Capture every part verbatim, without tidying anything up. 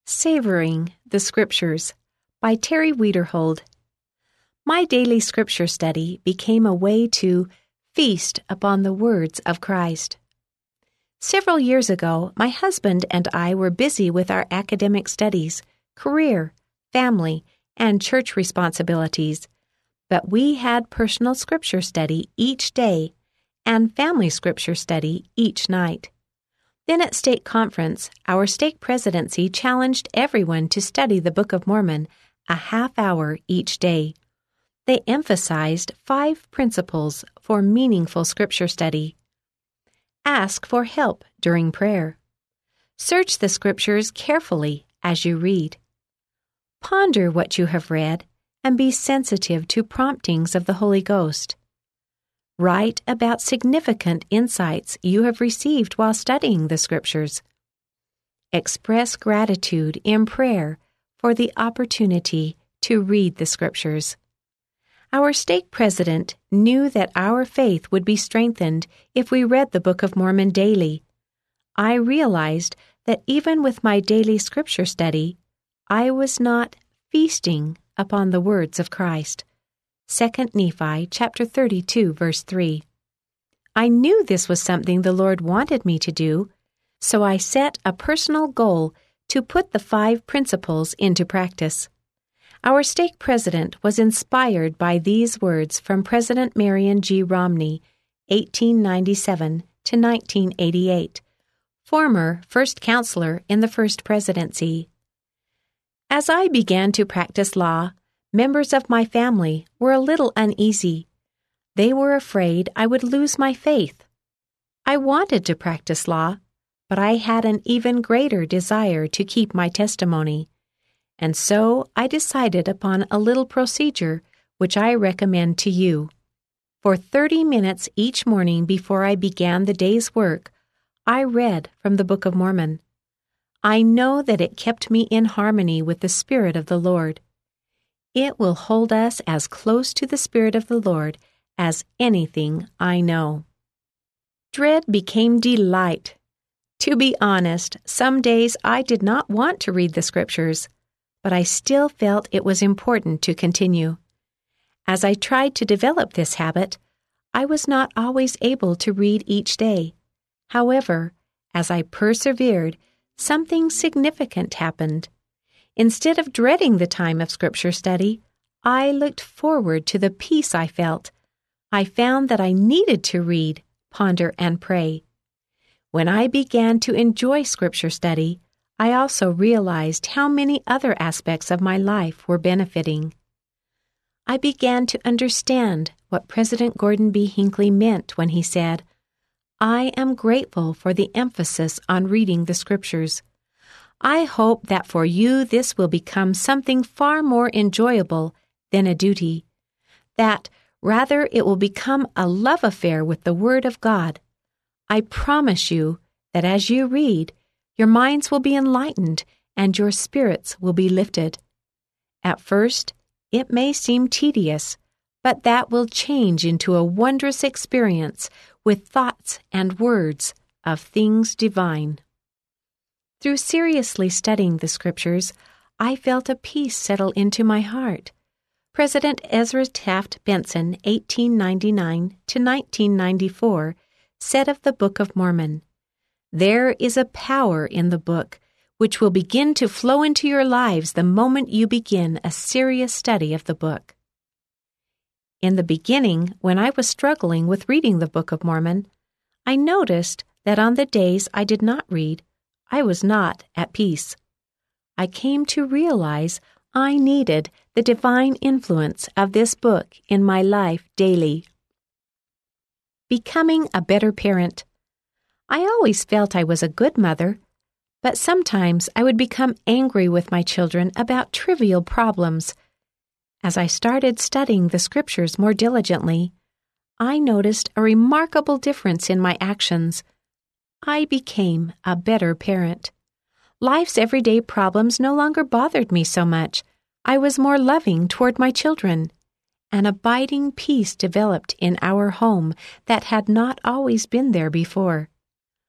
Savoring the Scriptures by Terry Wiederhold. My daily scripture study became a way to feast upon the words of Christ. Several years ago, my husband and I were busy with our academic studies, career, family, and church responsibilities, but we had personal scripture study each day and family scripture study each night. Then at stake conference, our stake presidency challenged everyone to study the Book of Mormon a half hour each day. They emphasized five principles for meaningful scripture study. Ask for help during prayer. Search the scriptures carefully as you read. Ponder what you have read and be sensitive to promptings of the Holy Ghost. Write about significant insights you have received while studying the Scriptures. Express gratitude in prayer for the opportunity to read the Scriptures. Our stake president knew that our faith would be strengthened if we read the Book of Mormon daily. I realized that even with my daily Scripture study, I was not feasting upon the words of Christ. Second Nephi chapter thirty-two, verse three. I knew this was something the Lord wanted me to do, so I set a personal goal to put the five principles into practice. Our stake president was inspired by these words from President Marion G. Romney, eighteen ninety-seven to nineteen eighty-eight, former first counselor in the First Presidency. As I began to practice law, members of my family were a little uneasy. They were afraid I would lose my faith. I wanted to practice law, but I had an even greater desire to keep my testimony. And so I decided upon a little procedure which I recommend to you. For thirty minutes each morning before I began the day's work, I read from the Book of Mormon. I know that it kept me in harmony with the Spirit of the Lord. It will hold us as close to the Spirit of the Lord as anything I know. Dread became delight. To be honest, some days I did not want to read the Scriptures, but I still felt it was important to continue. As I tried to develop this habit, I was not always able to read each day. However, as I persevered, something significant happened. Instead of dreading the time of Scripture study, I looked forward to the peace I felt. I found that I needed to read, ponder, and pray. When I began to enjoy Scripture study, I also realized how many other aspects of my life were benefiting. I began to understand what President Gordon B. Hinckley meant when he said, "I am grateful for the emphasis on reading the Scriptures. I hope that for you this will become something far more enjoyable than a duty, that rather it will become a love affair with the Word of God. I promise you that as you read, your minds will be enlightened and your spirits will be lifted. At first, it may seem tedious, but that will change into a wondrous experience with thoughts and words of things divine." Through seriously studying the Scriptures, I felt a peace settle into my heart. President Ezra Taft Benson, eighteen ninety-nine to nineteen ninety-four, said of the Book of Mormon, "There is a power in the book which will begin to flow into your lives the moment you begin a serious study of the book." In the beginning, when I was struggling with reading the Book of Mormon, I noticed that on the days I did not read, I was not at peace. I came to realize I needed the divine influence of this book in my life daily. Becoming a better parent. I always felt I was a good mother, but sometimes I would become angry with my children about trivial problems. As I started studying the Scriptures more diligently, I noticed a remarkable difference in my actions. I became a better parent. Life's everyday problems no longer bothered me so much. I was more loving toward my children. An abiding peace developed in our home that had not always been there before.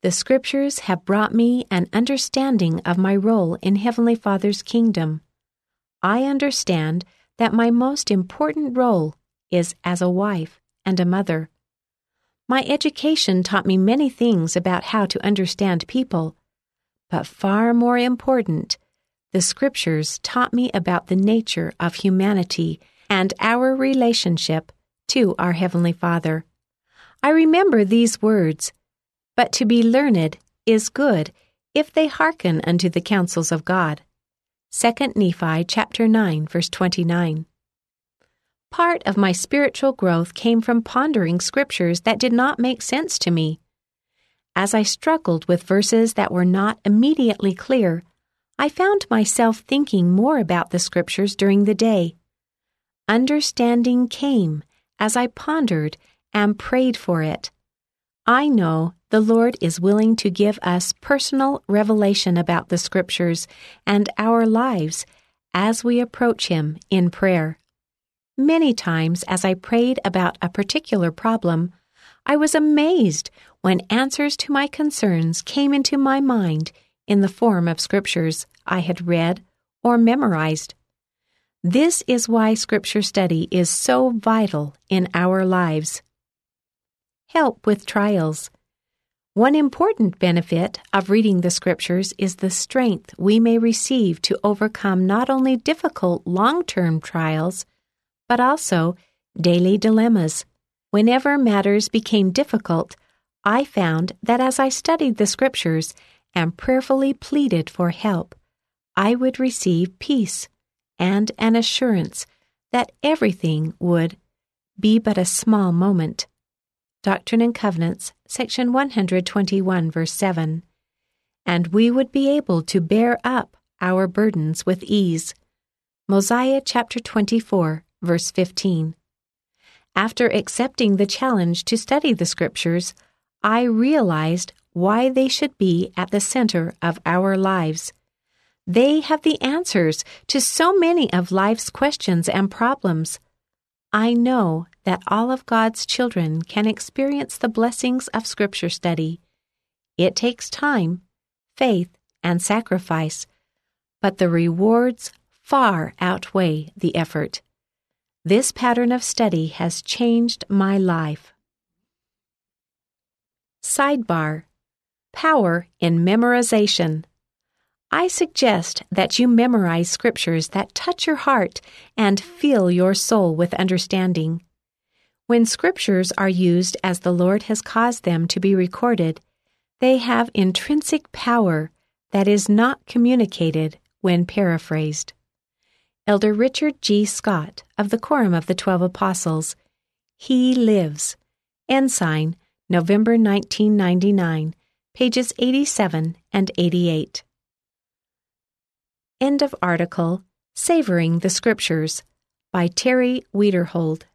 The Scriptures have brought me an understanding of my role in Heavenly Father's kingdom. I understand that my most important role is as a wife and a mother. My education taught me many things about how to understand people, but far more important, the Scriptures taught me about the nature of humanity and our relationship to our Heavenly Father. I remember these words, "But to be learned is good, if they hearken unto the counsels of God." Second Nephi chapter nine, verse twenty-nine. Part of my spiritual growth came from pondering scriptures that did not make sense to me. As I struggled with verses that were not immediately clear, I found myself thinking more about the scriptures during the day. Understanding came as I pondered and prayed for it. I know the Lord is willing to give us personal revelation about the Scriptures and our lives as we approach Him in prayer. Many times as I prayed about a particular problem, I was amazed when answers to my concerns came into my mind in the form of Scriptures I had read or memorized. This is why Scripture study is so vital in our lives. Help with trials. One important benefit of reading the Scriptures is the strength we may receive to overcome not only difficult long-term trials, but also daily dilemmas. Whenever matters became difficult, I found that as I studied the Scriptures and prayerfully pleaded for help, I would receive peace and an assurance that everything would be but a small moment. Doctrine and Covenants, section one twenty-one, verse seven. And we would be able to bear up our burdens with ease. Mosiah chapter twenty-four, verse fifteen. After accepting the challenge to study the Scriptures, I realized why they should be at the center of our lives. They have the answers to so many of life's questions and problems. I know that all of God's children can experience the blessings of Scripture study. It takes time, faith, and sacrifice, but the rewards far outweigh the effort. This pattern of study has changed my life. Sidebar: Power in Memorization. I suggest that you memorize scriptures that touch your heart and fill your soul with understanding. When scriptures are used as the Lord has caused them to be recorded, they have intrinsic power that is not communicated when paraphrased. Elder Richard G. Scott of the Quorum of the Twelve Apostles, He Lives, Ensign, November nineteen ninety-nine, pages eighty-seven and eighty-eight. End of article, Savoring the Scriptures, by Terry Wiederhold.